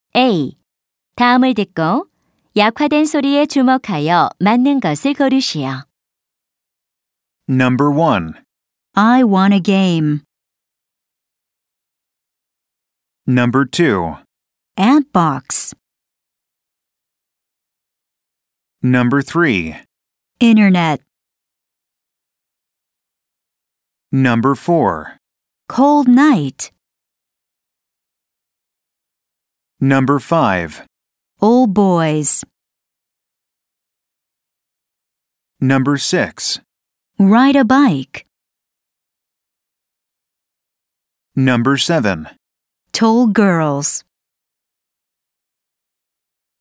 A. 다음을 듣고 약화된 소리에 주목하여 맞는 것을 고르시오. Number 1. I want a game. Number 2. Ant box. Number 3. Internet. Number 4. Cold night. Number 5. Old boys. Number 6. Ride a bike. Number 7. Tall girls.